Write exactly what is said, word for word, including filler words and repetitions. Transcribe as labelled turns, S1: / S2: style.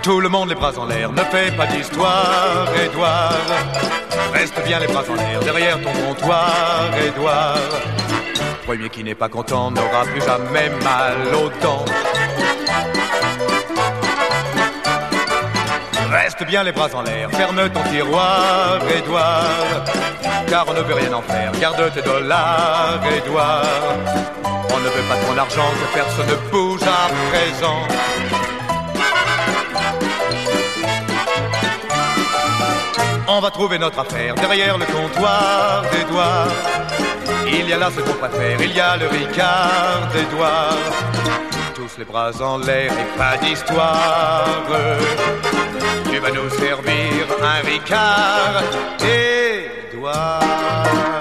S1: Tout le monde les bras en l'air, ne fais pas d'histoire, Édouard. Reste bien les bras en l'air, derrière ton comptoir, Édouard. Premier qui n'est pas content n'aura plus jamais mal aux dents. Reste bien les bras en l'air, ferme ton tiroir, Édouard. Car on ne peut rien en faire, garde tes dollars, Édouard. On ne veut pas ton argent, que personne ne bouge à présent. On va trouver notre affaire derrière le comptoir d'Édouard. Il y a là ce qu'on préfère, il y a le Ricard d'Édouard. Tous les bras en l'air et pas d'histoire. Tu vas nous servir un Ricard, Édouard.